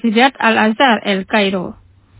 Universidad Al-Azhar, El Cairo.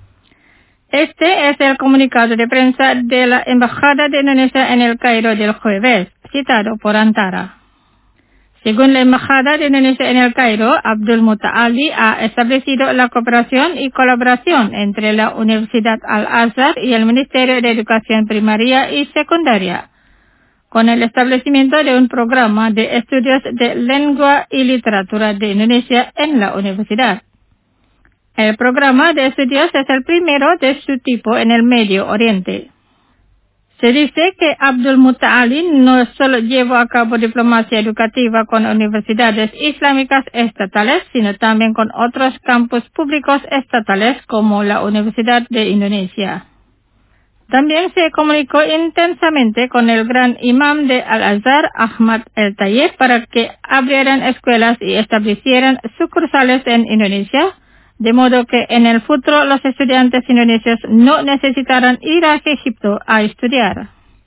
Este es el comunicado de prensa de la Embajada de Indonesia en El Cairo del jueves, citado por Antara. Según la Embajada de Indonesia en El Cairo, Abdul Muta'ali ha establecido la cooperación y colaboración entre la Universidad Al-Azhar y el Ministerio de Educación Primaria y Secundaria, con el establecimiento de un programa de estudios de lengua y literatura de Indonesia en la universidad. El programa de estudios es el primero de su tipo en el Medio Oriente. Se dice que Abdul Muta'ali no solo llevó a cabo diplomacia educativa con universidades islámicas estatales, sino también con otros campus públicos estatales como la Universidad de Indonesia. También se comunicó intensamente con el gran imam de Al-Azhar, Ahmad El-Tayyib, para que abrieran escuelas y establecieran sucursales en Indonesia, de modo que en el futuro los estudiantes indonesios no necesitarán ir a Egipto a estudiar.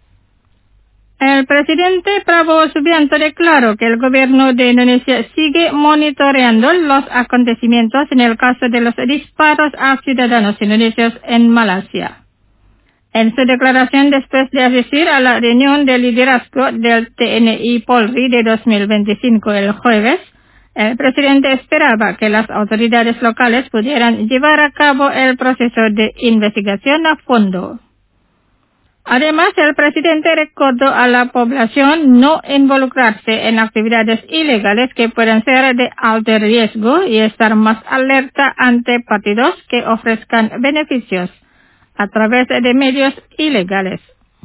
El presidente Prabowo Subianto declaró que el gobierno de Indonesia sigue monitoreando los acontecimientos en el caso de los disparos a ciudadanos indonesios en Malasia. En su declaración después de asistir a la reunión de liderazgo del TNI Polri de 2025 el jueves, el presidente esperaba que las autoridades locales pudieran llevar a cabo el proceso de investigación a fondo. Además, el presidente recordó a la población no involucrarse en actividades ilegales que puedan ser de alto riesgo y estar más alerta ante partidos que ofrezcan beneficios a través de medios ilegales.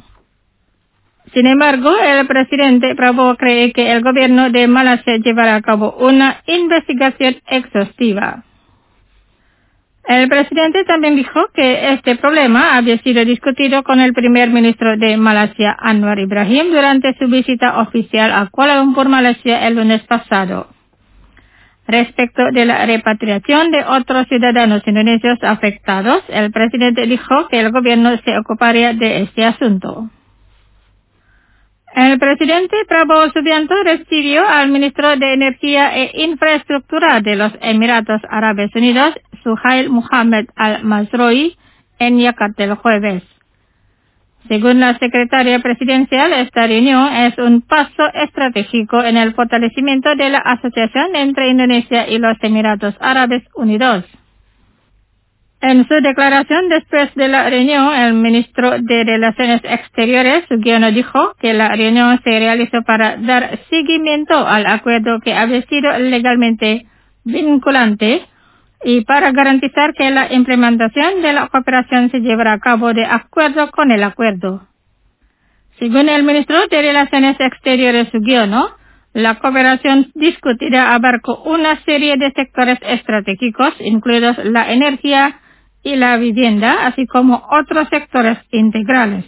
Sin embargo, el presidente Prabowo cree que el gobierno de Malasia llevará a cabo una investigación exhaustiva. El presidente también dijo que este problema había sido discutido con el primer ministro de Malasia, Anwar Ibrahim, durante su visita oficial a Kuala Lumpur, Malasia, el lunes pasado. Respecto de la repatriación de otros ciudadanos indonesios afectados, el presidente dijo que el gobierno se ocuparía de este asunto. El presidente Prabowo Subianto recibió al ministro de Energía e Infraestructura de los Emiratos Árabes Unidos, Suhail Muhammad Al-Mazroui, en Yakarta el jueves. Según la secretaria presidencial, esta reunión es un paso estratégico en el fortalecimiento de la asociación entre Indonesia y los Emiratos Árabes Unidos. En su declaración después de la reunión, el ministro de Relaciones Exteriores, Sugiono, dijo que la reunión se realizó para dar seguimiento al acuerdo que había sido legalmente vinculante y para garantizar que la implementación de la cooperación se llevará a cabo de acuerdo con el acuerdo. Según el ministro de Relaciones Exteriores, Sugiono, la cooperación discutida abarcó una serie de sectores estratégicos, incluidos la energía y la vivienda, así como otros sectores integrales.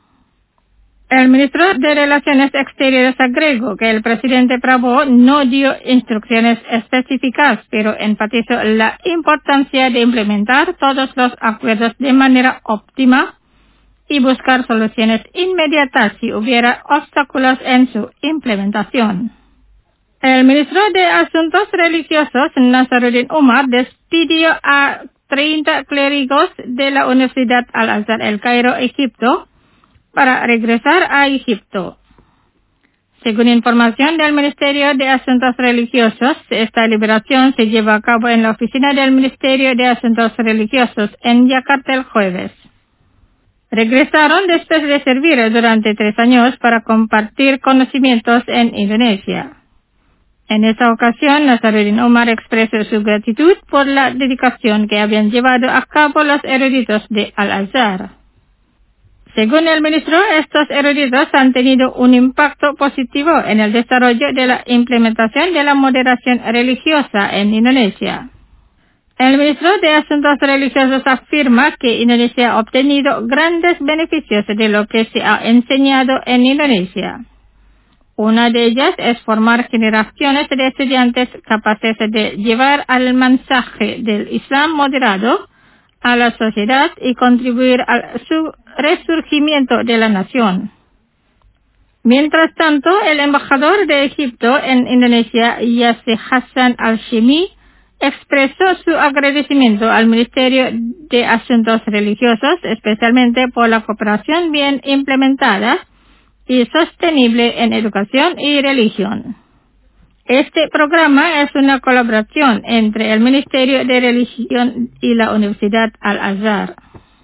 El ministro de Relaciones Exteriores agregó que el presidente Prabowo no dio instrucciones específicas, pero enfatizó la importancia de implementar todos los acuerdos de manera óptima y buscar soluciones inmediatas si hubiera obstáculos en su implementación. El ministro de Asuntos Religiosos, Nazaruddin Umar, despidió a 30 clérigos de la Universidad Al-Azhar, El Cairo, Egipto, para regresar a Egipto. Según información del Ministerio de Asuntos Religiosos, esta liberación se lleva a cabo en la oficina del Ministerio de Asuntos Religiosos en Yakarta el jueves. Regresaron después de servir durante 3 años para compartir conocimientos en Indonesia. En esta ocasión, Nazaruddin Umar expresó su gratitud por la dedicación que habían llevado a cabo los eruditos de Al-Azhar. Según el ministro, estos eruditos han tenido un impacto positivo en el desarrollo de la implementación de la moderación religiosa en Indonesia. El ministro de Asuntos Religiosos afirma que Indonesia ha obtenido grandes beneficios de lo que se ha enseñado en Indonesia. Una de ellas es formar generaciones de estudiantes capaces de llevar el mensaje del Islam moderado a la sociedad y contribuir a su resurgimiento de la nación. Mientras tanto, el embajador de Egipto en Indonesia, Yasser Hassan Al-Shimi, expresó su agradecimiento al Ministerio de Asuntos Religiosos, especialmente por la cooperación bien implementada y sostenible en educación y religión. Este programa es una colaboración entre el Ministerio de Religión y la Universidad Al-Azhar.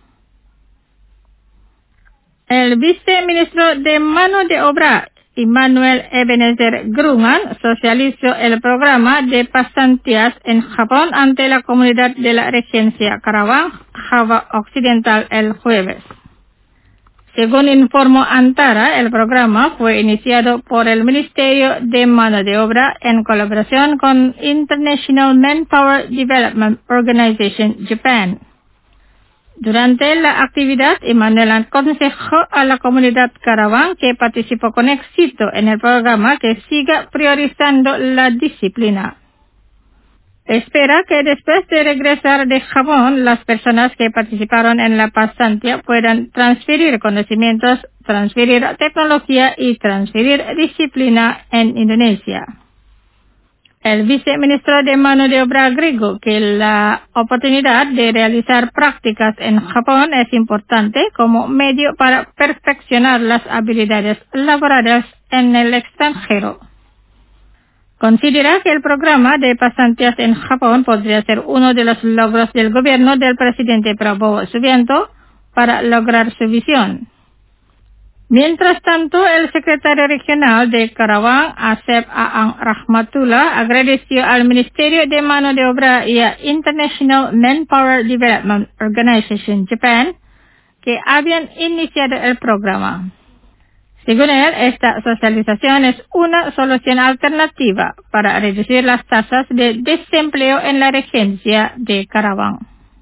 El viceministro de Mano de Obra, Immanuel Ebenezer Grumman, socializó el programa de pasantías en Japón ante la comunidad de la regencia Caraván, Java Occidental, el jueves. Según informó Antara, el programa fue iniciado por el Ministerio de Mano de Obra en colaboración con International Manpower Development Organization, Japan. Durante la actividad, Immanuel aconsejó a la comunidad Caraván que participó con éxito en el programa que siga priorizando la disciplina. Espera que después de regresar de Japón, las personas que participaron en la pasantía puedan transferir conocimientos, transferir tecnología y transferir disciplina en Indonesia. El viceministro de Mano de Obra agregó que la oportunidad de realizar prácticas en Japón es importante como medio para perfeccionar las habilidades laborales en el extranjero. Considera que el programa de pasantías en Japón podría ser uno de los logros del gobierno del presidente Prabowo Subianto para lograr su visión. Mientras tanto, el secretario regional de Caraván, Asep Aang Rahmatullah, agradeció al Ministerio de Mano de Obra y a International Manpower Development Organization Japan que habían iniciado el programa. Según él, esta socialización es una solución alternativa para reducir las tasas de desempleo en la regencia de Caraván.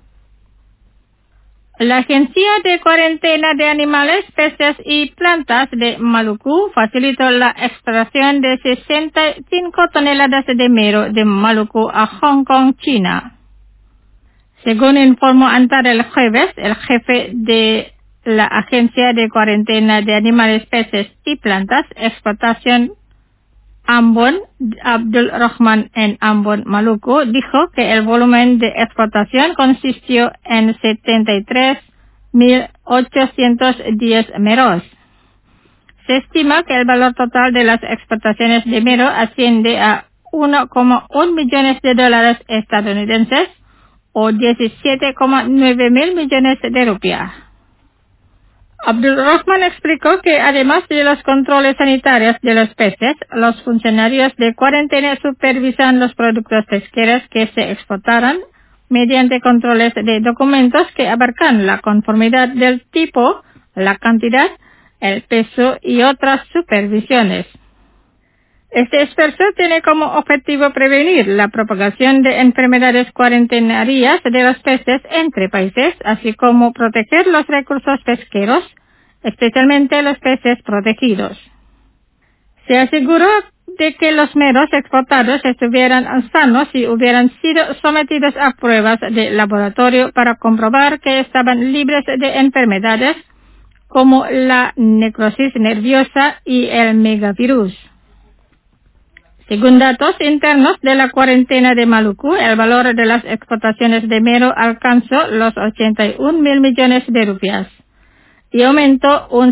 La Agencia de Cuarentena de Animales, Peces y Plantas de Maluku facilitó la extracción de 65 toneladas de mero de Maluku a Hong Kong, China. Según informó Antara el jueves, el jefe de la Agencia de Cuarentena de Animales, Peces y Plantas, Explotación Ambon, Abdul Rahman en Ambon, Maluku, dijo que el volumen de explotación consistió en 73.810 meros. Se estima que el valor total de las exportaciones de mero asciende a 1,1 millones de dólares estadounidenses o 17,9 mil millones de rupias. Abdul Rahman explicó que además de los controles sanitarios de los peces, los funcionarios de cuarentena supervisan los productos pesqueros que se exportaran mediante controles de documentos que abarcan la conformidad del tipo, la cantidad, el peso y otras supervisiones. Este esfuerzo tiene como objetivo prevenir la propagación de enfermedades cuarentenarias de los peces entre países, así como proteger los recursos pesqueros, especialmente los peces protegidos. Se aseguró de que los meros exportados estuvieran sanos y hubieran sido sometidos a pruebas de laboratorio para comprobar que estaban libres de enfermedades como la necrosis nerviosa y el megavirus. Según datos internos de la cuarentena de Maluku, el valor de las exportaciones de mero alcanzó los 81 mil millones de rupias y aumentó un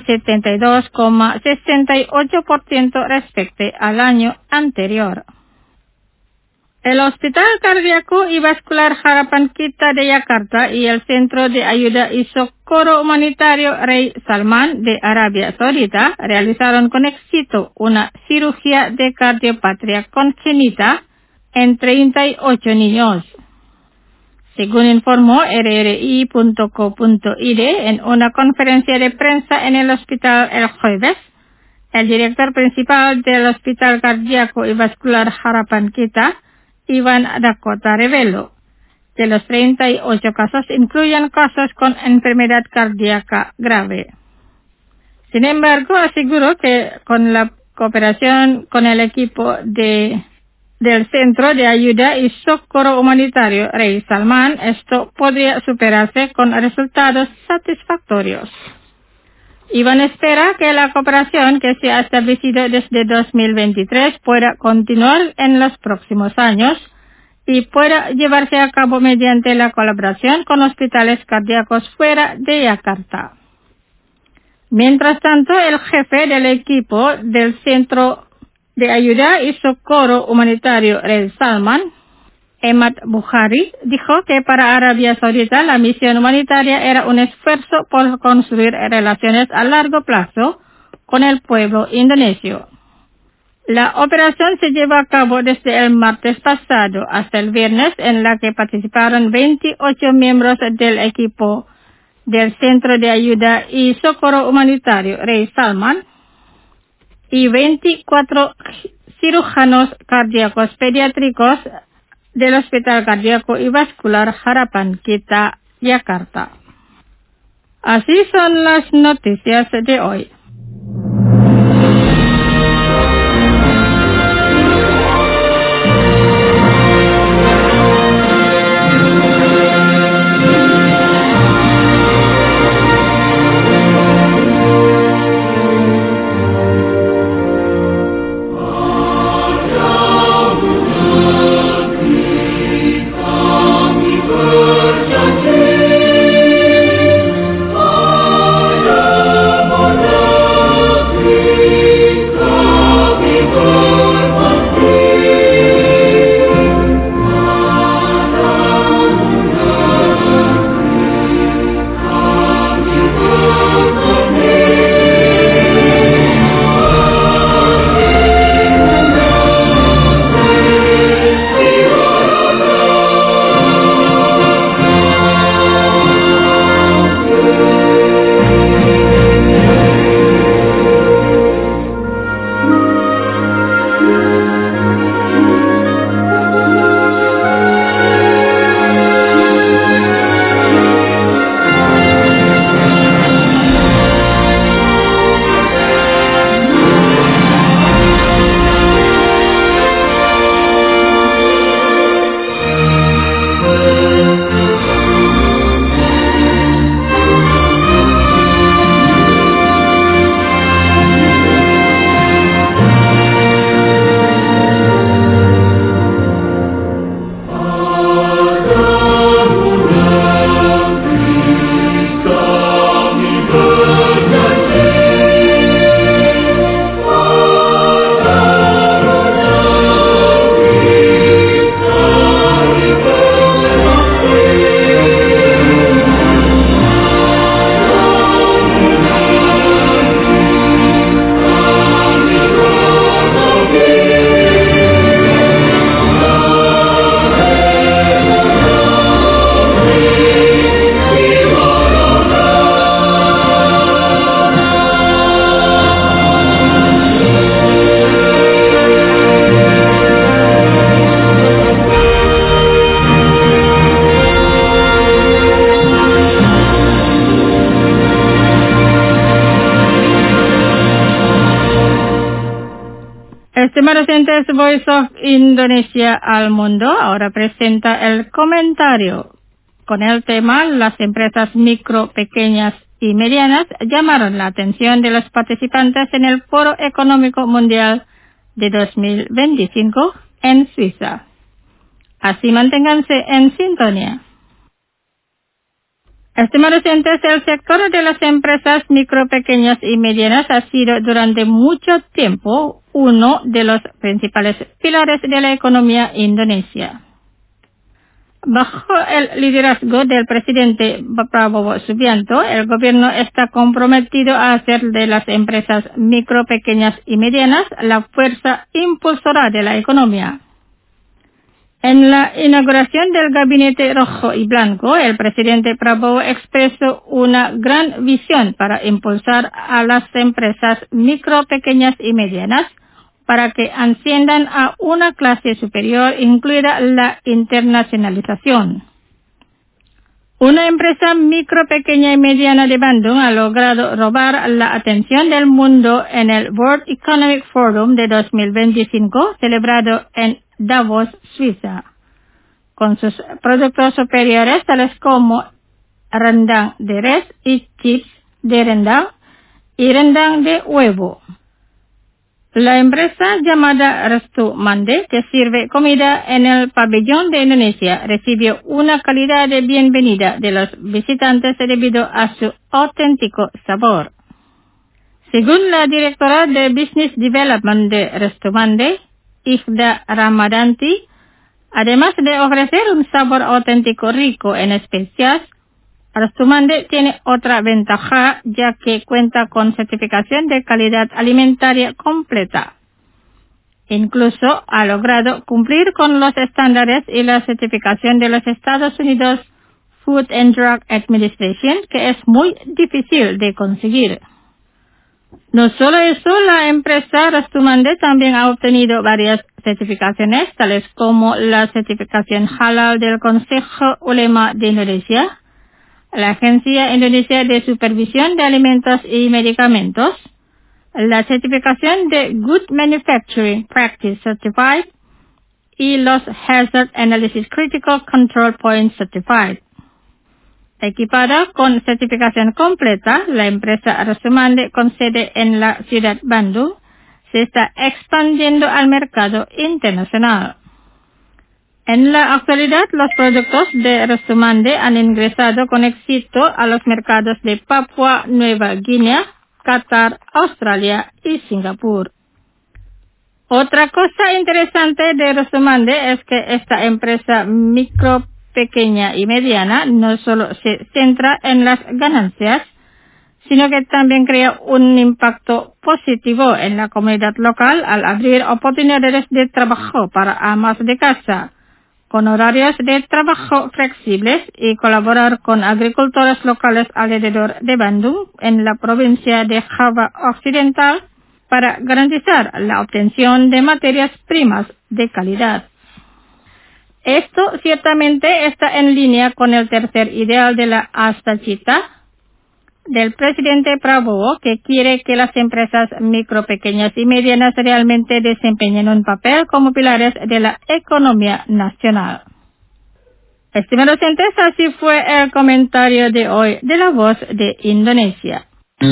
72,68% respecto al año anterior. El Hospital Cardíaco y Vascular Harapan Kita de Yakarta y el Centro de Ayuda y Socorro Humanitario Rey Salman de Arabia Saudita realizaron con éxito una cirugía de cardiopatía congénita en 38 niños. Según informó rri.co.id en una conferencia de prensa en el hospital el jueves, el director principal del Hospital Cardíaco y Vascular Harapan Kita, Ivan Dakota, reveló que los 38 casos incluyen casos con enfermedad cardíaca grave. Sin embargo, aseguró que con la cooperación con el equipo del Centro de Ayuda y Socorro Humanitario Rey Salman, esto podría superarse con resultados satisfactorios. Iván espera que la cooperación que se ha establecido desde 2023 pueda continuar en los próximos años y pueda llevarse a cabo mediante la colaboración con hospitales cardíacos fuera de Yakarta. Mientras tanto, el jefe del equipo del Centro de Ayuda y Socorro Humanitario Rey Salman, Ahmad Bukhari, dijo que para Arabia Saudita la misión humanitaria era un esfuerzo por construir relaciones a largo plazo con el pueblo indonesio. La operación se llevó a cabo desde el martes pasado hasta el viernes, en la que participaron 28 miembros del equipo del Centro de Ayuda y Socorro Humanitario Rey Salman y 24 cirujanos cardíacos pediátricos del Hospital Cardíaco y Vascular Harapan Kita, Yakarta. Así son las noticias de hoy. Estimados oyentes, Voice of Indonesia al Mundo ahora presenta el comentario con el tema "Las empresas micro, pequeñas y medianas llamaron la atención de los participantes en el Foro Económico Mundial de 2025 en Suiza". Así manténganse en sintonía. Estimados oyentes, el sector de las empresas micro, pequeñas y medianas ha sido durante mucho tiempo uno de los principales pilares de la economía indonesia. Bajo el liderazgo del presidente Prabowo Subianto, el gobierno está comprometido a hacer de las empresas micro, pequeñas y medianas la fuerza impulsora de la economía. En la inauguración del Gabinete Rojo y Blanco, el presidente Prabowo expresó una gran visión para impulsar a las empresas micro, pequeñas y medianas para que asciendan a una clase superior, incluida la internacionalización. Una empresa micro, pequeña y mediana de Bandung ha logrado robar la atención del mundo en el World Economic Forum de 2025, celebrado en Davos, Suiza, con sus productos superiores tales como rendang de res y chips de rendang y rendang de huevo. La empresa llamada Restu Mande, que sirve comida en el pabellón de Indonesia, recibió una calidad de bienvenida de los visitantes debido a su auténtico sabor. Según la directora de Business Development de Restu Mande, Ikhda Ramadanti, además de ofrecer un sabor auténtico rico en especias, Restu Mande tiene otra ventaja, ya que cuenta con certificación de calidad alimentaria completa. Incluso ha logrado cumplir con los estándares y la certificación de los Estados Unidos Food and Drug Administration, que es muy difícil de conseguir. No solo eso, la empresa Restu Mande también ha obtenido varias certificaciones, tales como la certificación halal del Consejo Ulema de Indonesia, la Agencia Indonesia de Supervisión de Alimentos y Medicamentos, la certificación de Good Manufacturing Practice Certified y los Hazard Analysis Critical Control Point Certified. Equipada con certificación completa, la empresa Restu Mande, con sede en la ciudad Bandung, se está expandiendo al mercado internacional. En la actualidad, los productos de Restu Mande han ingresado con éxito a los mercados de Papua Nueva Guinea, Qatar, Australia y Singapur. Otra cosa interesante de Restu Mande es que esta empresa micro, pequeña y mediana no solo se centra en las ganancias, sino que también crea un impacto positivo en la comunidad local al abrir oportunidades de trabajo para amas de casa, con horarios de trabajo flexibles y colaborar con agricultores locales alrededor de Bandung, en la provincia de Java Occidental, para garantizar la obtención de materias primas de calidad. Esto ciertamente está en línea con el tercer ideal de la Astacita del presidente Prabowo, que quiere que las empresas micro, pequeñas y medianas realmente desempeñen un papel como pilares de la economía nacional. Estimados oyentes, así fue el comentario de hoy de La Voz de Indonesia.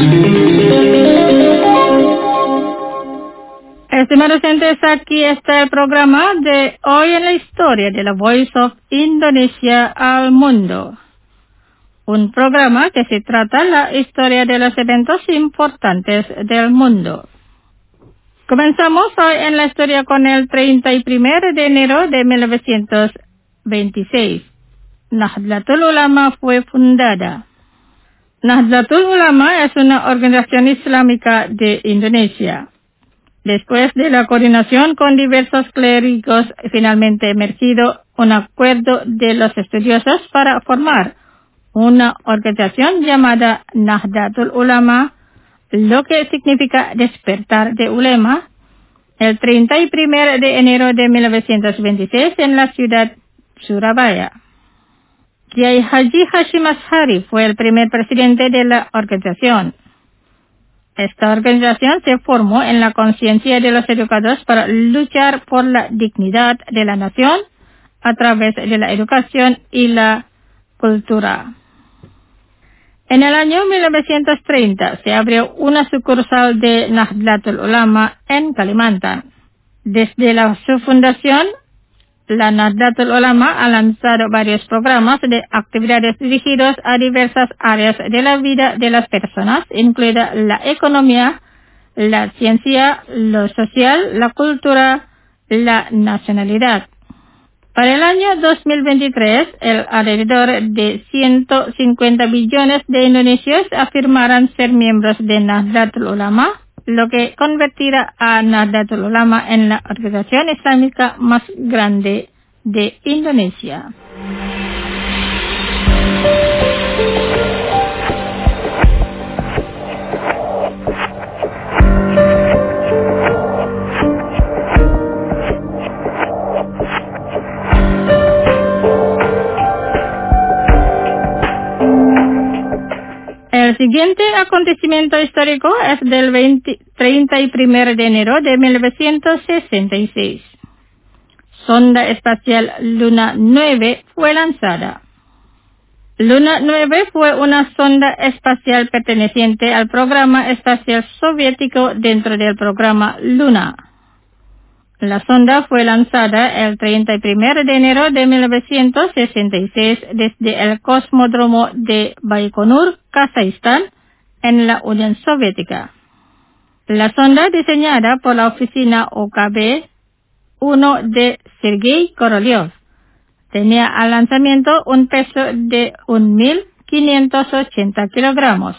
Estimados oyentes, aquí está el programa de hoy en la historia de la Voice of Indonesia al mundo. Un programa que se trata la historia de los eventos importantes del mundo. Comenzamos hoy en la historia con el 31 de enero de 1926. Nahdlatul Ulama fue fundada. Nahdlatul Ulama es una organización islámica de Indonesia. Después de la coordinación con diversos clérigos, finalmente emergido un acuerdo de los estudiosos para formar una organización llamada Nahdlatul Ulama, lo que significa despertar de ulema, el 31 de enero de 1926 en la ciudad Surabaya. Kiai Haji Hashim Ashari fue el primer presidente de la organización. Esta organización se formó en la conciencia de los educados para luchar por la dignidad de la nación a través de la educación y la cultura. En el año 1930 se abrió una sucursal de Nahdlatul Ulama en Kalimantan. Desde su fundación, la Nahdlatul Ulama ha lanzado varios programas de actividades dirigidos a diversas áreas de la vida de las personas, incluida la economía, la ciencia, lo social, la cultura, la nacionalidad. Para el año 2023, alrededor de 150 billones de indonesios afirmarán ser miembros de Nahdlatul Ulama, lo que convertirá a Nahdlatul Ulama en la organización islámica más grande de Indonesia. El siguiente acontecimiento histórico es del 31 de enero de 1966. Sonda espacial Luna 9 fue lanzada. Luna 9 fue una sonda espacial perteneciente al programa espacial soviético dentro del programa Luna. La sonda fue lanzada el 31 de enero de 1966 desde el cosmódromo de Baikonur, Kazajistán, en la Unión Soviética. La sonda, diseñada por la oficina OKB-1 de Sergei Korolev, tenía al lanzamiento un peso de 1.580 kilogramos.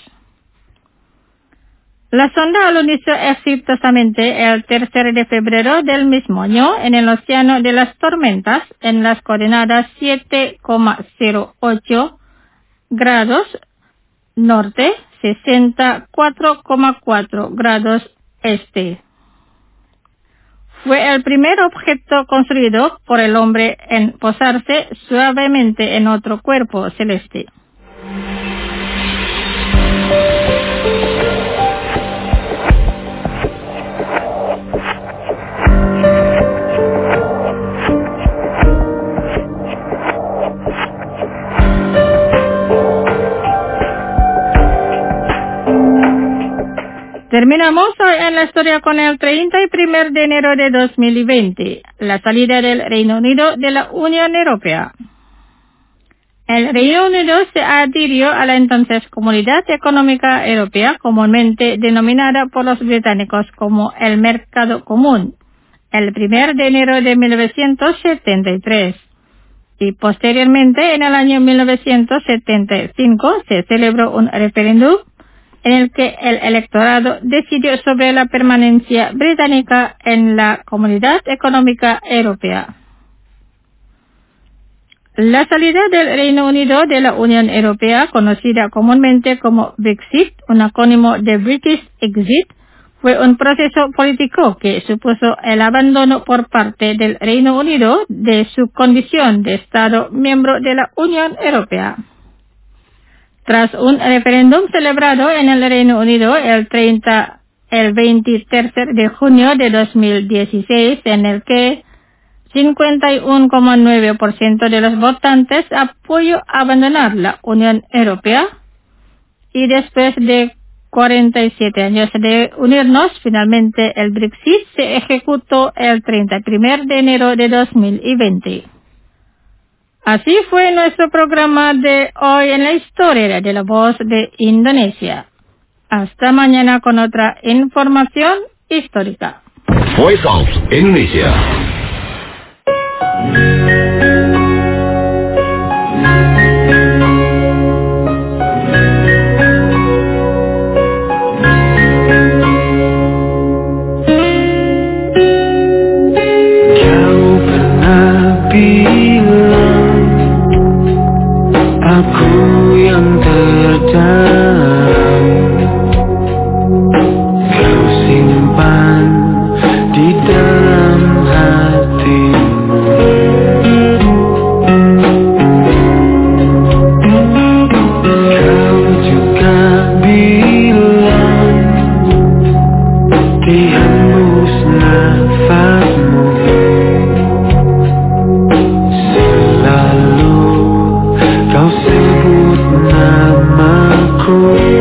La sonda alunizó exitosamente el 3 de febrero del mismo año en el Océano de las Tormentas en las coordenadas 7,08 grados norte, 64,4 grados este. Fue el primer objeto construido por el hombre en posarse suavemente en otro cuerpo celeste. Terminamos hoy en la historia con el 31 de enero de 2020, la salida del Reino Unido de la Unión Europea. El Reino Unido se adhirió a la entonces Comunidad Económica Europea, comúnmente denominada por los británicos como el Mercado Común, el 1 de enero de 1973. Y posteriormente, en el año 1975, se celebró un referéndum en el que el electorado decidió sobre la permanencia británica en la Comunidad Económica Europea. La salida del Reino Unido de la Unión Europea, conocida comúnmente como Brexit, un acrónimo de British Exit, fue un proceso político que supuso el abandono por parte del Reino Unido de su condición de Estado miembro de la Unión Europea. Tras un referéndum celebrado en el Reino Unido el 23 de junio de 2016, en el que 51,9% de los votantes apoyó abandonar la Unión Europea, y después de 47 años de unirnos, finalmente el Brexit se ejecutó el 31 de enero de 2020. Así fue nuestro programa de hoy en la historia de la voz de Indonesia. Hasta mañana con otra información histórica. Voice of Indonesia. Aku yang terdalam, kau simpan di dalam hatimu. Kau juga bilang di hembus nafasmu, selalu kau sebut namaku.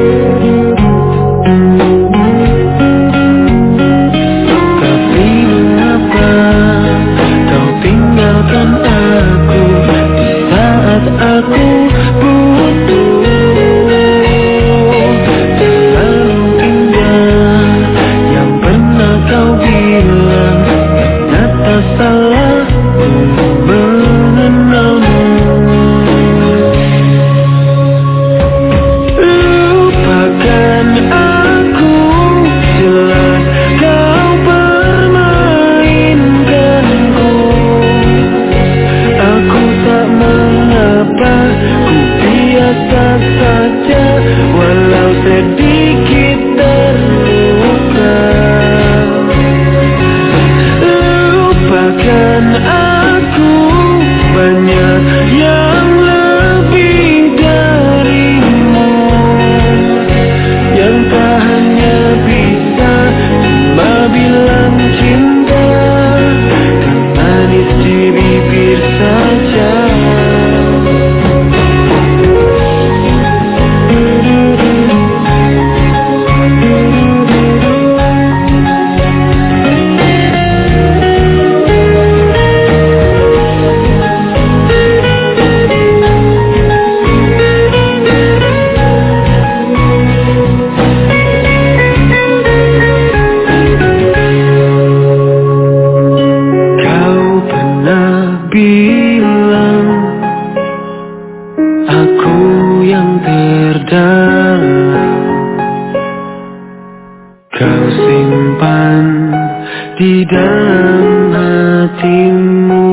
di dalam hatimu.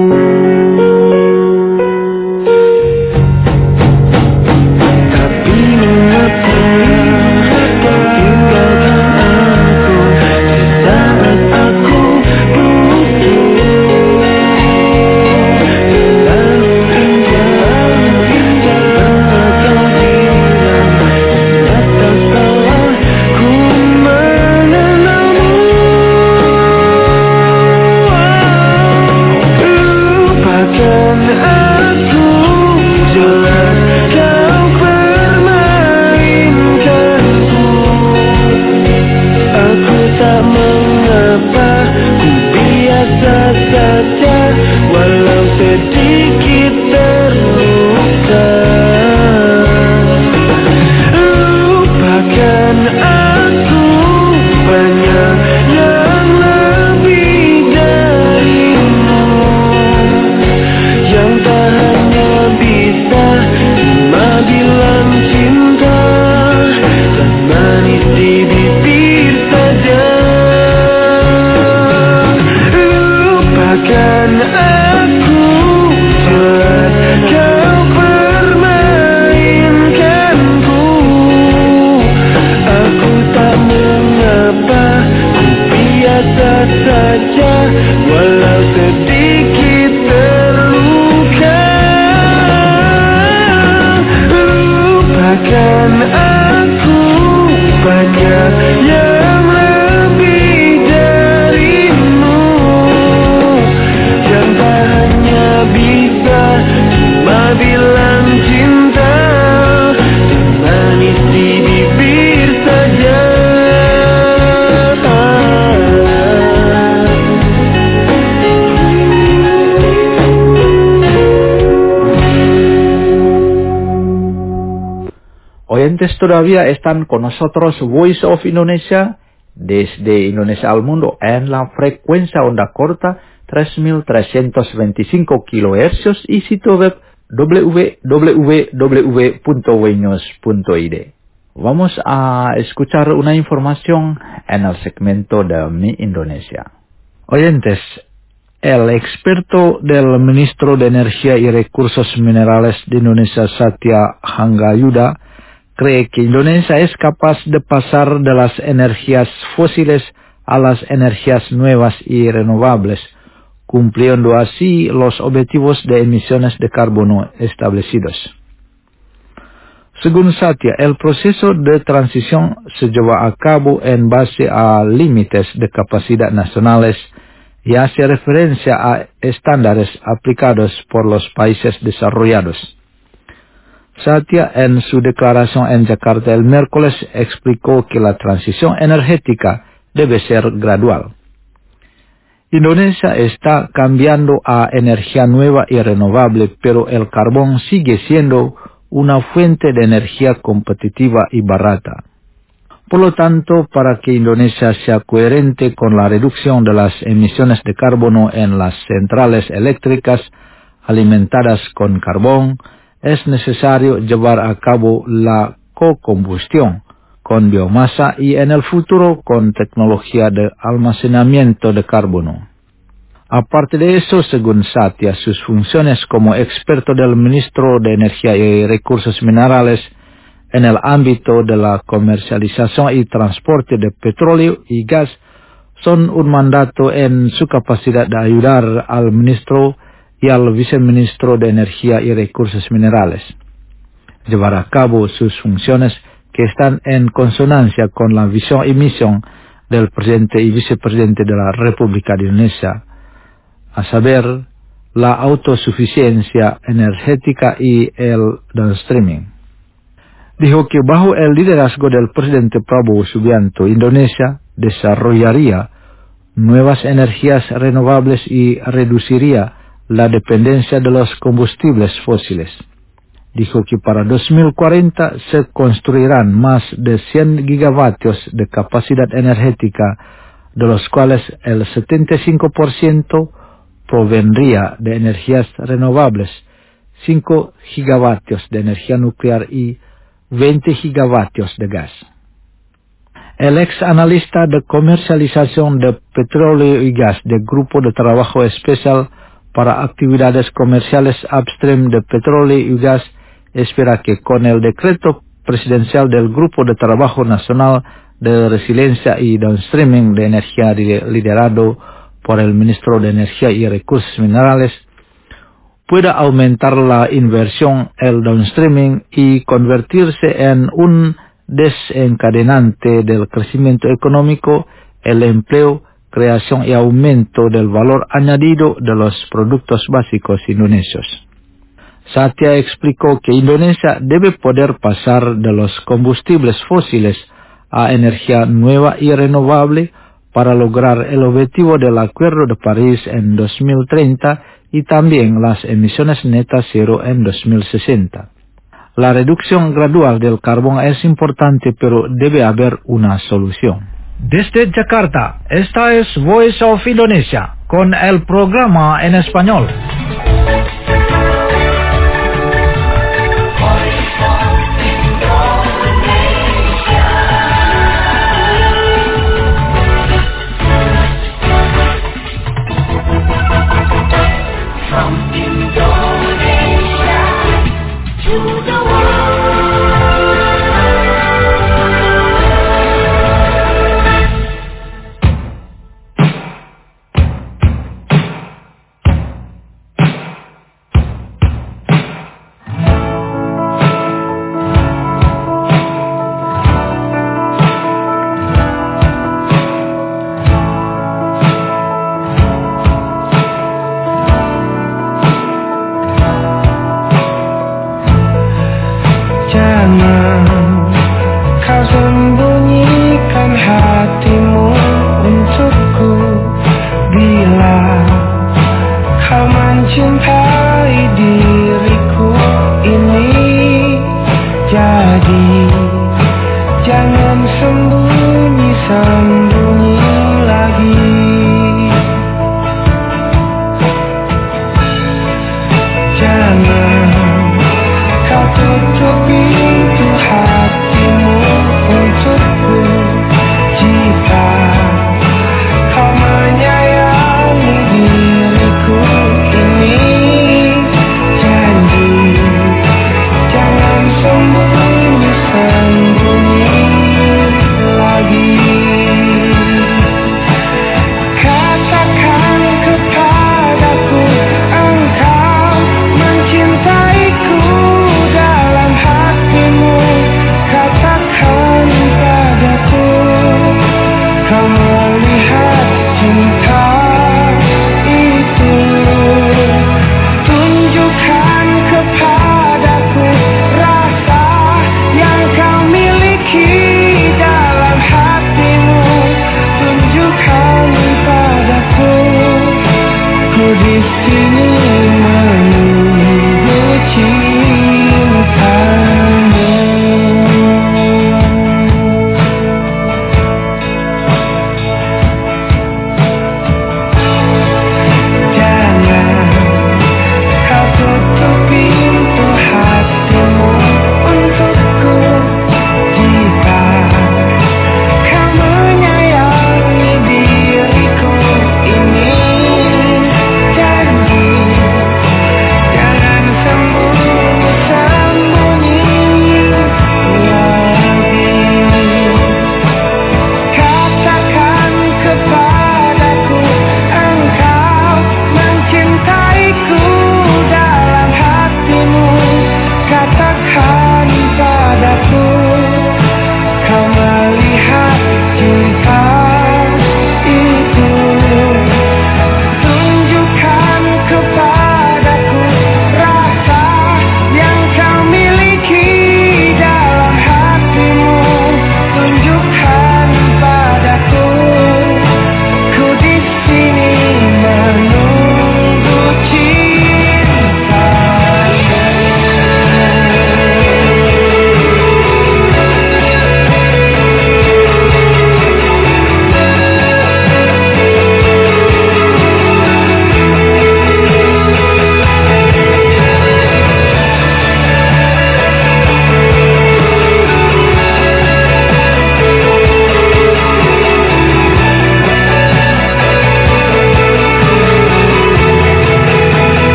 Tapi mengapa kau tinggalkan aku di saat aku butuh? Selalu indah kau bilang atas salahku mengenalmu. Lupakan aku, jelas kau permainkanku. Aku tak mengapa, ku biasa saja, walau sedikit terluka. Lupakan aku, banyak yang lebih darimu, yang tak hanya bisa cuma bilang cinta dan manis di bibir saja. Lupakan aku, jelas kau permainkanku. Aku tak mengapa, ku biasa saja, walau sedikit terluka. Lupakan aku, banyak yang lebih darimu, yang tak hanya bisa cuma bilang cinta dan manis di bibir saja. Oyentes todavía están con nosotros Voice of Indonesia desde Indonesia al mundo en la frecuencia onda corta 3.325 kHz y sitio web www.wenews.id. Vamos a escuchar una información en el segmento de Mi Indonesia. Oyentes, el experto del Ministro de Energía y Recursos Minerales de Indonesia, Satya Hangayuda, cree que Indonesia es capaz de pasar de las energías fósiles a las energías nuevas y renovables, cumpliendo así los objetivos de emisiones de carbono establecidos. Según Satya, el proceso de transición se lleva a cabo en base a límites de capacidad nacionales y hace referencia a estándares aplicados por los países desarrollados. Satya, en su declaración en Jakarta el miércoles, explicó que la transición energética debe ser gradual. Indonesia está cambiando a energía nueva y renovable, pero el carbón sigue siendo una fuente de energía competitiva y barata. Por lo tanto, para que Indonesia sea coherente con la reducción de las emisiones de carbono en las centrales eléctricas alimentadas con carbón, es necesario llevar a cabo la co-combustión con biomasa y en el futuro con tecnología de almacenamiento de carbono. Aparte de eso, según Satya, sus funciones como experto del Ministro de Energía y Recursos Minerales en el ámbito de la comercialización y transporte de petróleo y gas son un mandato en su capacidad de ayudar al ministro y al viceministro de Energía y Recursos Minerales, llevar a cabo sus funciones que están en consonancia con la visión y misión del presidente y vicepresidente de la República de Indonesia, a saber, la autosuficiencia energética y el downstreaming. Dijo que bajo el liderazgo del presidente Prabowo Subianto, Indonesia desarrollaría nuevas energías renovables y reduciría la dependencia de los combustibles fósiles. Dijo que para 2040 se construirán más de 100 gigavatios de capacidad energética, de los cuales el 75% provendría de energías renovables, 5 gigavatios de energía nuclear y 20 gigavatios de gas. El ex analista de comercialización de petróleo y gas del Grupo de Trabajo Especial para Actividades Comerciales Upstream de Petróleo y Gas espera que con el decreto presidencial del Grupo de Trabajo Nacional de Resiliencia y Downstreaming de Energía liderado por el Ministro de Energía y Recursos Minerales, pueda aumentar la inversión, el downstreaming y convertirse en un desencadenante del crecimiento económico, el empleo, creación y aumento del valor añadido de los productos básicos indonesios. Satya explicó que Indonesia debe poder pasar de los combustibles fósiles a energía nueva y renovable para lograr el objetivo del Acuerdo de París en 2030 y también las emisiones netas cero en 2060. La reducción gradual del carbón es importante, pero debe haber una solución. Desde Jakarta, esta es Voice of Indonesia, con el programa en español.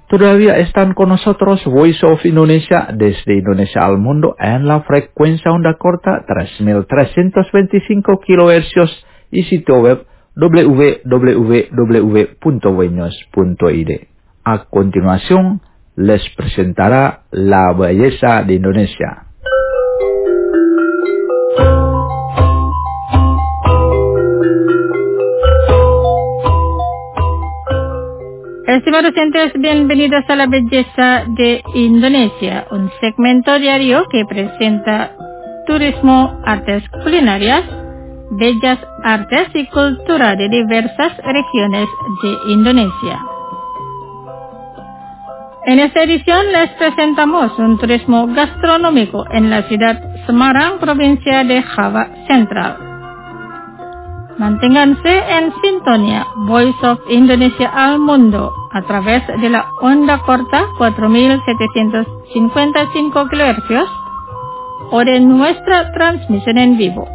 Todavía están con nosotros Voice of Indonesia desde Indonesia al mundo en la frecuencia onda corta 3.325 kHz y sitio web www.vnews.id. A continuación, les presentará La Belleza de Indonesia. Estimados oyentes, bienvenidos a La Belleza de Indonesia, un segmento diario que presenta turismo, artes culinarias, bellas artes y cultura de diversas regiones de Indonesia. En esta edición les presentamos un turismo gastronómico en la ciudad Semarang, provincia de Java Central. Manténganse en sintonía Voice of Indonesia al mundo a través de la onda corta 4.755 kHz o de nuestra transmisión en vivo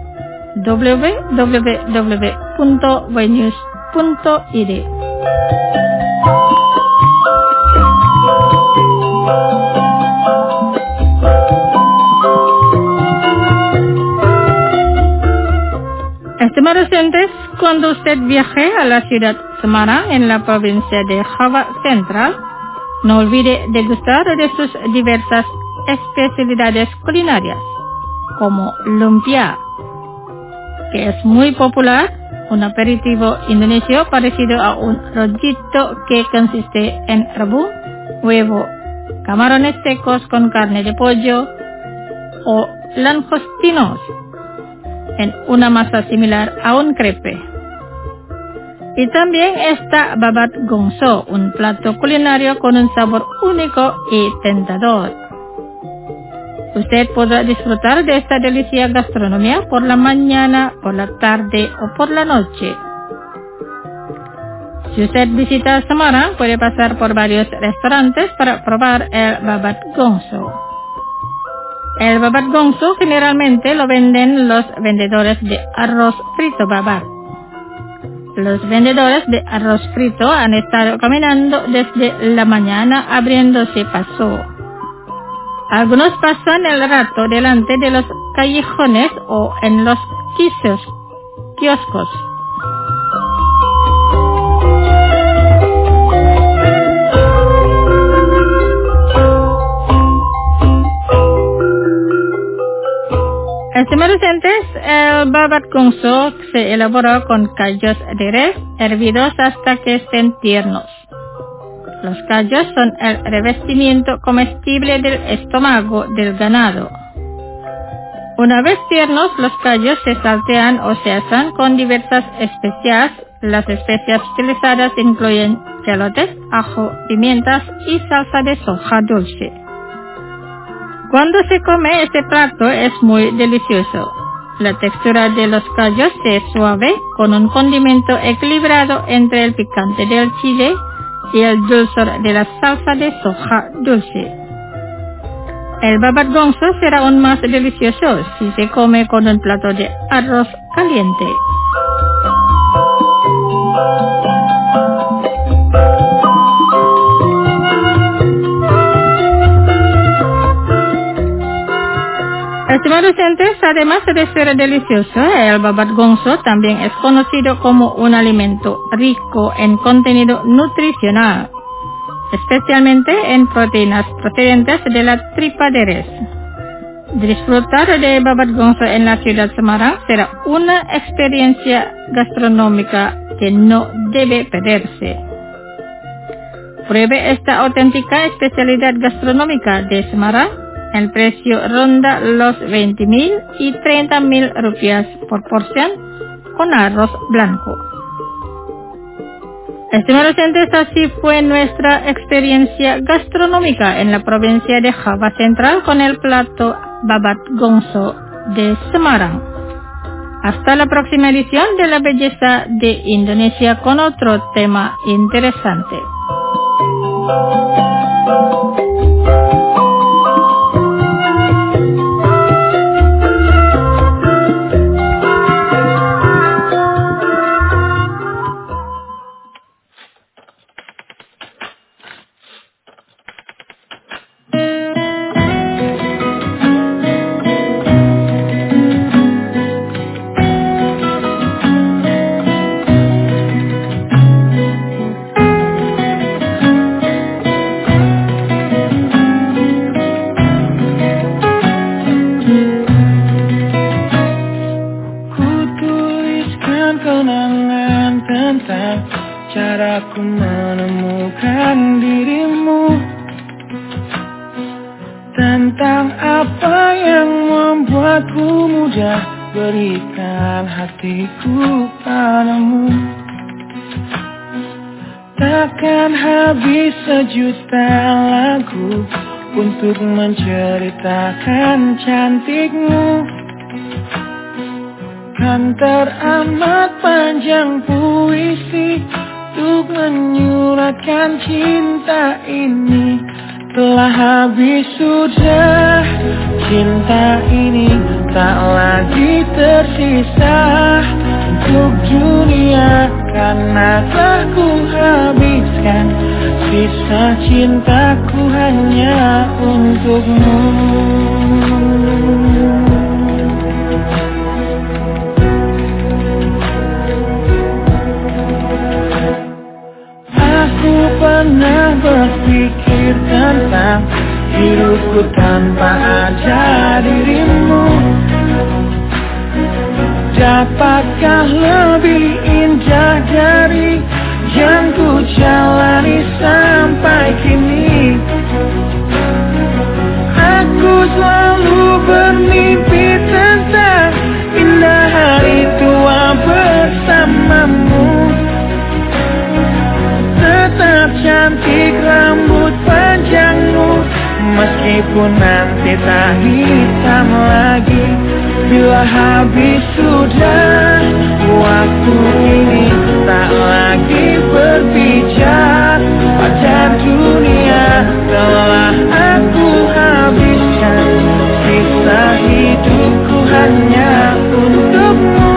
www.vnews.id. Estimados oyentes, cuando usted viaje a la ciudad Semarang en la provincia de Java Central, no olvide degustar de sus diversas especialidades culinarias, como lumpia, que es muy popular, un aperitivo indonesio parecido a un rollito que consiste en rebung, huevo, camarones secos con carne de pollo o langostinos en una masa similar a un crepe. Y también está babat gongso, un plato culinario con un sabor único y tentador. Usted podrá disfrutar de esta deliciosa gastronomía por la mañana, por la tarde o por la noche. Si usted visita Semarang, puede pasar por varios restaurantes para probar el babat gongso. El babat gongso generalmente lo venden los vendedores de arroz frito babat. Los vendedores de arroz frito han estado caminando desde la mañana abriéndose paso. Algunos pasan el rato delante de los callejones o en los kioscos. Estimados oyentes, el babat gongso se elaboró con callos de res hervidos hasta que estén tiernos. Los callos son el revestimiento comestible del estómago del ganado. Una vez tiernos, los callos se saltean o se asan con diversas especias. Las especias utilizadas incluyen elotes, ajo, pimientas y salsa de soja dulce. Cuando se come este plato es muy delicioso. La textura de los callos es suave, con un condimento equilibrado entre el picante del chile y el dulzor de la salsa de soja dulce. El babat gongso será aún más delicioso si se come con un plato de arroz caliente. Estimados oyentes, además de ser delicioso, el babat gongso también es conocido como un alimento rico en contenido nutricional, especialmente en proteínas procedentes de la tripa de res. Disfrutar de babat gongso en la ciudad Semarang será una experiencia gastronómica que no debe perderse. Pruebe esta auténtica especialidad gastronómica de Semarang. El precio ronda los 20.000 y 30.000 rupias por porción con arroz blanco. Estimados oyentes, así fue nuestra experiencia gastronómica en la provincia de Java Central con el plato babat gongso de Semarang. Hasta la próxima edición de La Belleza de Indonesia con otro tema interesante. Apa yang membuatku mudah berikan hatiku padamu? Takkan habis sejuta lagu untuk menceritakan cantikmu. Kan teramat panjang puisi untuk menyuratkan cinta ini. Telah habis sudah cinta ini, tak lagi tersisa untuk dunia, karena telah ku habiskan sisa cintaku hanya untukmu. Aku pernah berpikir tentang hidupku tanpa ada dirimu. Dapatkah lebih indah dari yang ku jalani sampai kini? Aku selalu bermimpi tentang indah hari tua bersamamu. Tetap cantik rambut panjangmu, meskipun nanti tak hitam lagi. Bila habis sudah waktu ini, tak lagi berpijak pada dunia. Telah aku habiskan sisa hidupku hanya untukmu.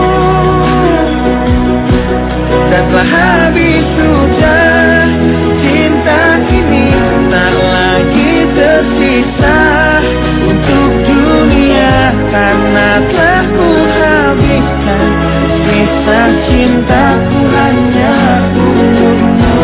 Dan telah habis sudah cinta ini, tak lagi tersisa untuk dunia, karena telah ku habiskan sisa cintaku hanya untukmu.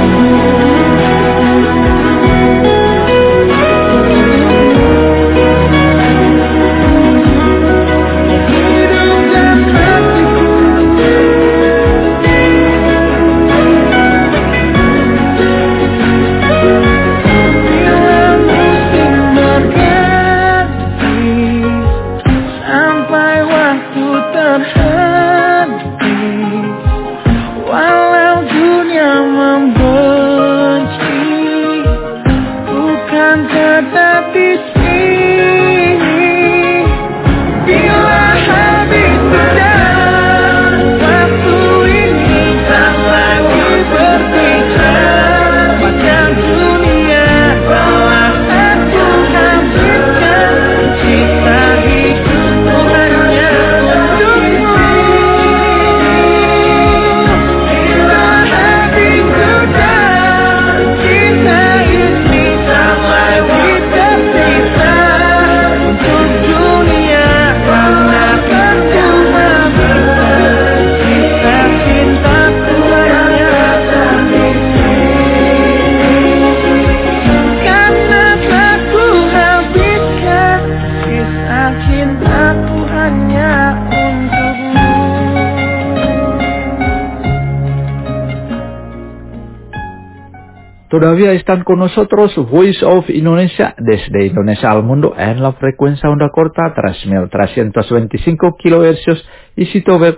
Todavía están con nosotros Voice of Indonesia desde Indonesia al mundo en la frecuencia onda corta 3.325 kHz y sitio web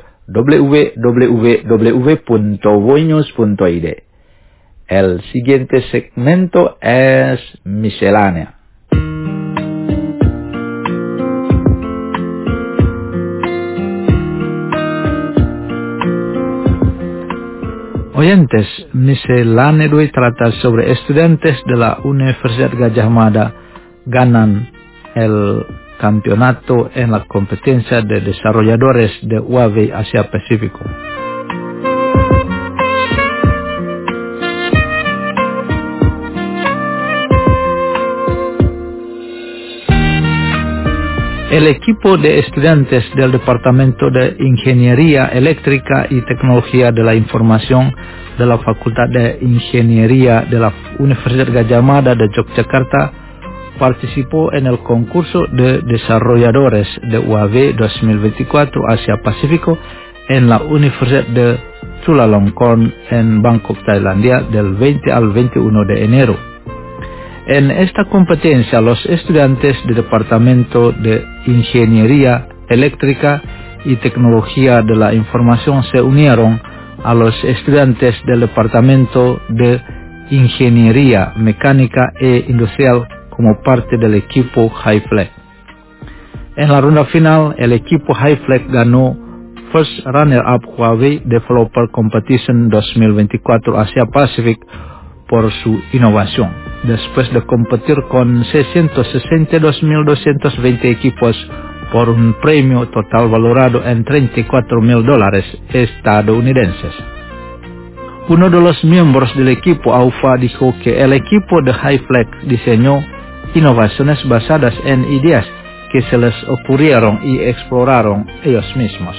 www.voinews.id. El siguiente segmento es miscelánea. Oyentes, miscelánea de hoy trata sobre estudiantes de la Universidad Gadjah Mada ganan el campeonato en la competencia de desarrolladores de Huawei Asia Pacífico. El equipo de estudiantes del Departamento de Ingeniería Eléctrica y Tecnología de la Información de la Facultad de Ingeniería de la Universidad Gadjah Mada de Yogyakarta participó en el concurso de desarrolladores de Huawei 2024 Asia Pacífico en la Universidad de Chulalongkorn en Bangkok, Tailandia, del 20 al 21 de enero. En esta competencia, los estudiantes del Departamento de Ingeniería Eléctrica y Tecnología de la Información se unieron a los estudiantes del Departamento de Ingeniería Mecánica e Industrial como parte del equipo HyFlex. En la ronda final, el equipo HyFlex ganó First Runner-Up Huawei Developer Competition 2024 Asia Pacific por su innovación, después de competir con 662.220 equipos por un premio total valorado en $34,000 estadounidenses. Uno de los miembros del equipo AUFA dijo que el equipo de HyFlex diseñó innovaciones basadas en ideas que se les ocurrieron y exploraron ellos mismos.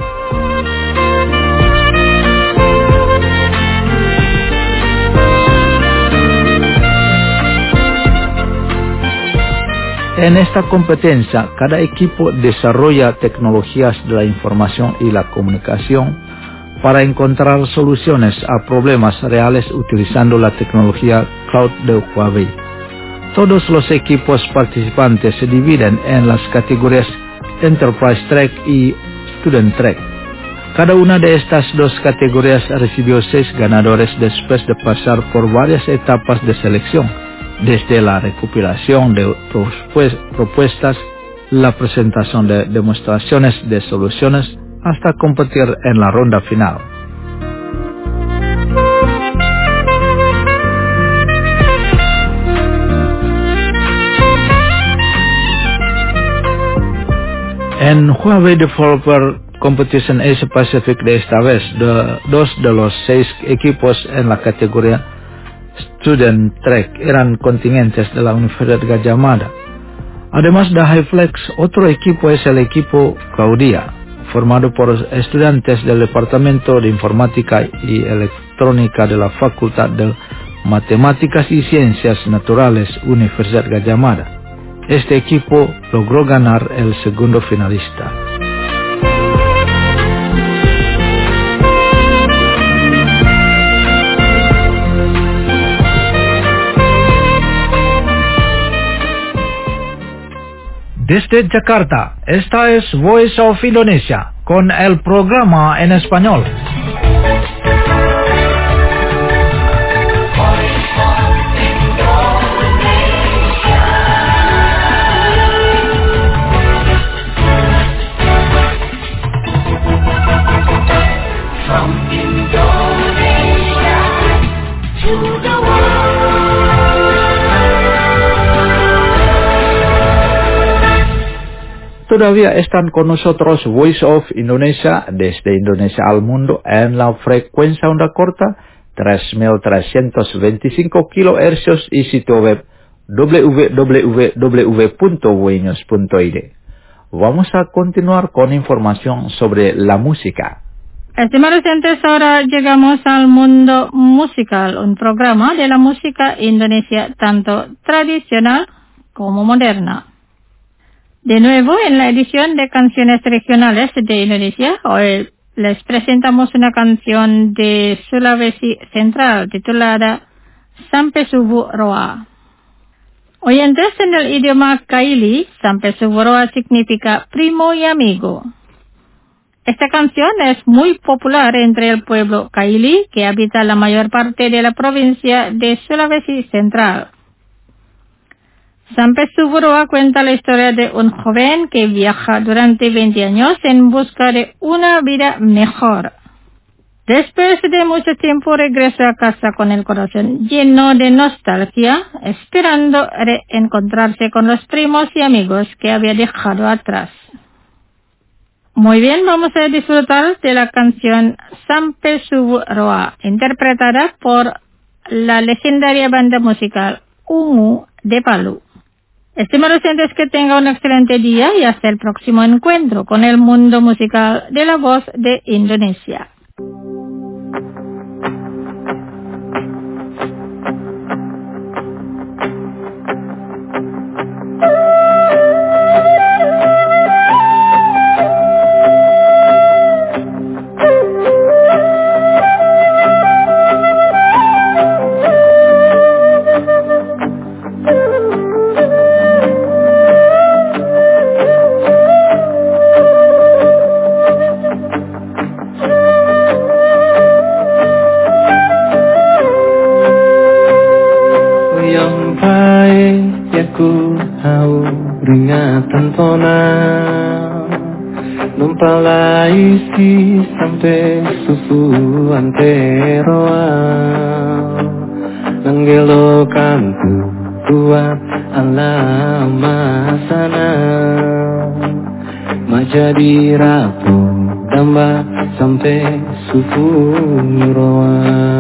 En esta competencia, cada equipo desarrolla tecnologías de la información y la comunicación para encontrar soluciones a problemas reales utilizando la tecnología cloud de Huawei. Todos los equipos participantes se dividen en las categorías Enterprise Track y Student Track. Cada una de estas dos categorías recibió 6 ganadores después de pasar por varias etapas de selección, desde la recopilación de propuestas, la presentación de demostraciones de soluciones, hasta competir en la ronda final. En Huawei Developer Competition Asia Pacific de esta vez, dos de los 6 equipos en la categoría Student Track eran contingentes de la Universidad Gadjah Mada. Además de HyFlex, otro equipo es el equipo Claudia, formado por estudiantes del Departamento de Informática y Electrónica de la Facultad de Matemáticas y Ciencias Naturales Universidad Gadjah Mada. Este equipo logró ganar el segundo finalista. Desde Jakarta, esta es Voice of Indonesia, con el programa en español. Todavía están con nosotros Voice of Indonesia desde Indonesia al mundo en la frecuencia onda corta 3.325 kHz y sitio web www.voinews.id. Vamos a continuar con información sobre la música. Estimados oyentes, ahora llegamos al mundo musical, un programa de la música indonesia tanto tradicional como moderna. De nuevo, en la edición de canciones regionales de Indonesia, hoy les presentamos una canción de Sulawesi Central titulada Sampai Subuh Roa. Oyentes, en el idioma Kaili, Sampai Subuh Roa significa primo y amigo. Esta canción es muy popular entre el pueblo Kaili, que habita la mayor parte de la provincia de Sulawesi Central. Sampai Subuh Roa cuenta la historia de un joven que viaja durante 20 años en busca de una vida mejor. Después de mucho tiempo regresa a casa con el corazón lleno de nostalgia, esperando reencontrarse con los primos y amigos que había dejado atrás. Muy bien, vamos a disfrutar de la canción Sampai Subuh Roa, interpretada por la legendaria banda musical Ungu de Palu. Estimados oyentes, que tenga un excelente día y hasta el próximo encuentro con el mundo musical de la voz de Indonesia. Numpala isi sampai susu anteroa Nanggelokan tu buat alama sana Majadi rapu damba sampai suku roa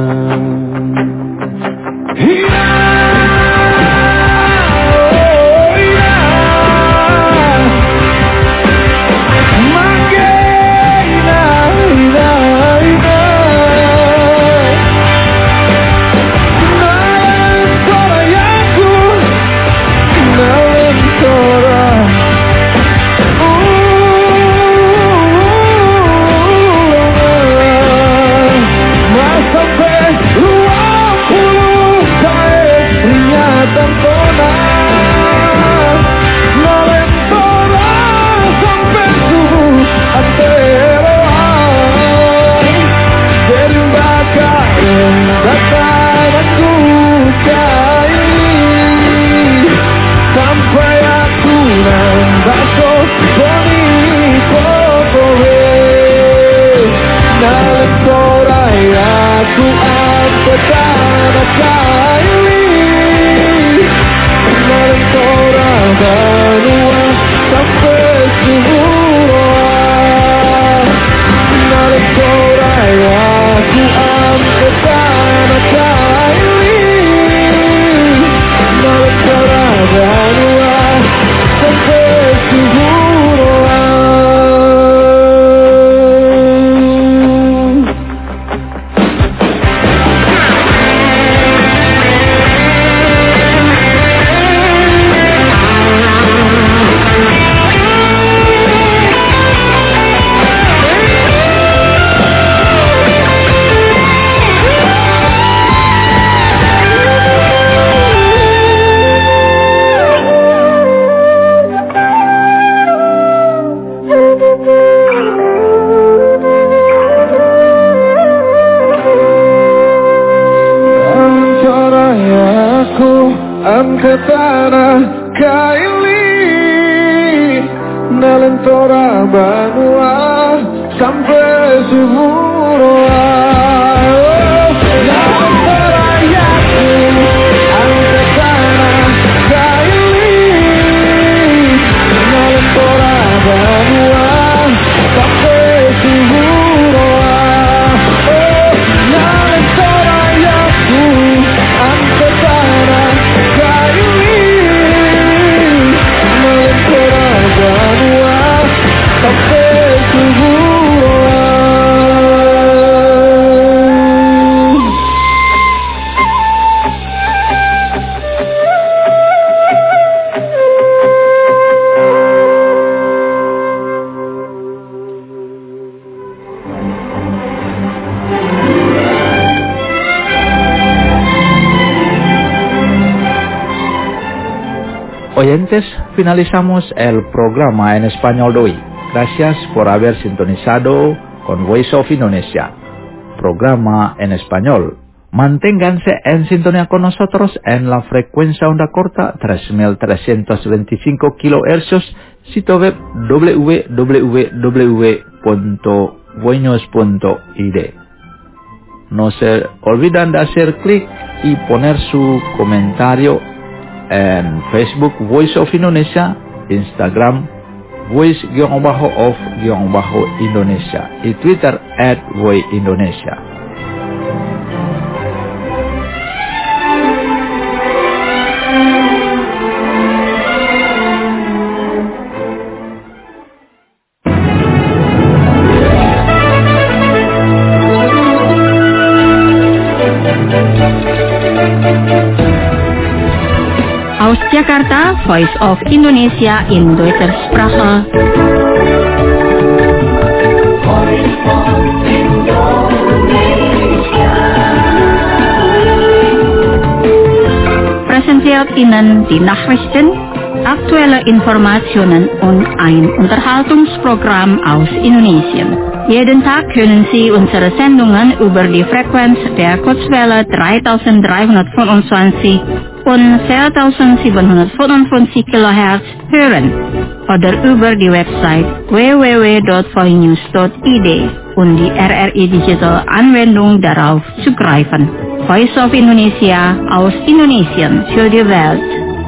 Oyentes, finalizamos el programa en español de hoy. Gracias por haber sintonizado con Voice of Indonesia, programa en español. Manténganse en sintonía con nosotros en la frecuencia onda corta 3325 kHz, sitio web www.voinos.id. No se olviden de hacer clic y poner su comentario en Facebook Voice of Indonesia, Instagram Voice_of_Indonesia y Twitter @voindonesia. Aus Jakarta, Voice of Indonesia in Deutscher Sprache. Präsentiert Ihnen die Nachrichten, aktuelle Informationen und ein Unterhaltungsprogramm aus Indonesien. Jeden Tag können Sie unsere Sendungen über die Frequenz der Kurzwelle 3325 und 4755 kHz hören oder über die Website www.voinews.id und die RRI Digital Anwendung darauf zugreifen. Voice of Indonesia aus Indonesien für die Welt.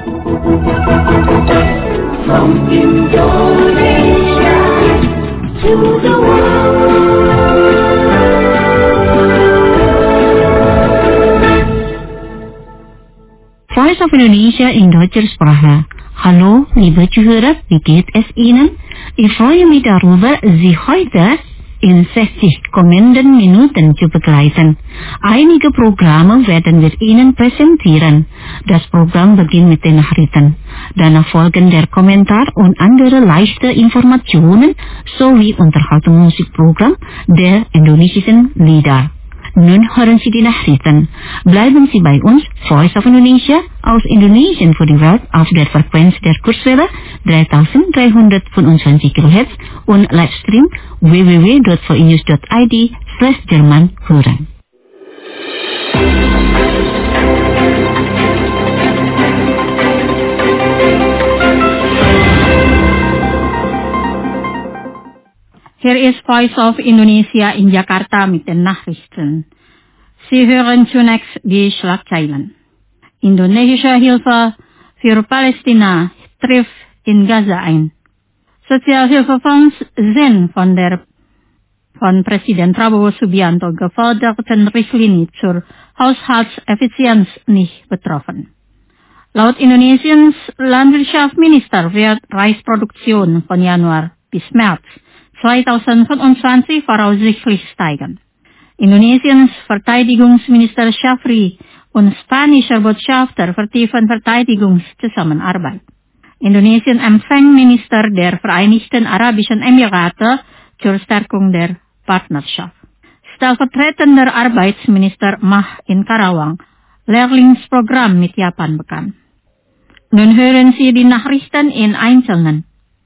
From Indonesia to the world. Voice of Indonesia in deutscher Sprache. Hallo, liebe Zuhörer, wie geht es Ihnen? Ich freue mich darüber, Sie heute in 60 kommenden Minuten zu begleiten. Einige Programme werden wir Ihnen präsentieren. Das Programm beginnt mit den Nachrichten. Danach folgen der Kommentar und andere leichte Informationen sowie Unterhaltungsmusikprogramm der indonesischen Lieder. Nun hören Sie die Nachrichten. Bleiben Sie bei uns, Voice of Indonesia, aus Indonesien für die Welt auf der Frequenz der Kurzwelle 3325 kHz und Livestream www.voinews.id/Jerman hören. Hier ist Voice of Indonesia in Jakarta mit den Nachrichten. Sie hören zunächst die Schlagzeilen. Indonesische Hilfe für Palästina trifft in Gaza ein. Sozialhilfefonds sind von Präsident Prabowo Subianto geforderten Richtlinie zur Haushaltseffizienz nicht betroffen. Laut Indonesiens Landwirtschaftsminister wird Reisproduktion von Januar bis März 2025 voraussichtlich steigen. Indonesiens Verteidigungsminister Shafri und spanischer Botschafter vertiefen Verteidigungszusammenarbeit. Indonesien empfängt Minister der Vereinigten Arabischen Emirate zur Stärkung der Partnerschaft. Stellvertretender Arbeitsminister macht in Karawang Lehrlingsprogramm mit Japan bekannt. Nun hören Sie die Nachrichten in Einzelnen.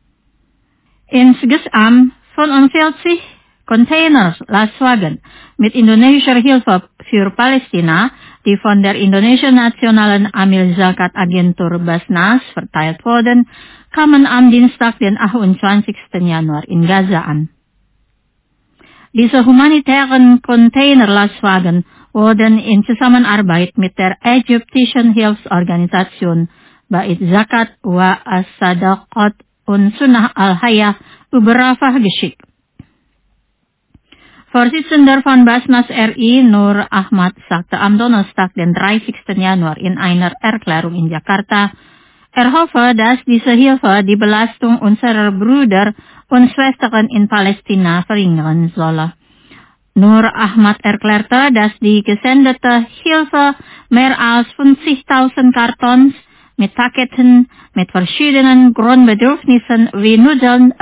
Insgesamt 45 Container-Lastwagen mit indonesischer Hilfe für Palästina, die von der Indonesischen Nationalen Amil Zakat Agentur Basnas verteilt wurden, kamen am Dienstag, den 28. Januar in Gaza an. Diese humanitären Container-Lastwagen wurden in Zusammenarbeit mit der ägyptischen Hilfsorganisation Bait Zakat wa As-Sadaqat und Sunnah al-Hayah über Rafah geschickt. Vorsitzender von Basnas RI, Nur Ahmad, sagte am Donnerstag, den 30. Januar in einer Erklärung in Jakarta, er hoffe, dass diese Hilfe die Belastung unserer Brüder und Schwestern in Palästina verringern solle. Nur Ahmad erklärte, dass die gesendete Hilfe mehr als 50.000 Kartons mit Paketen mit verschiedenen Grundbedürfnissen wie Nudeln,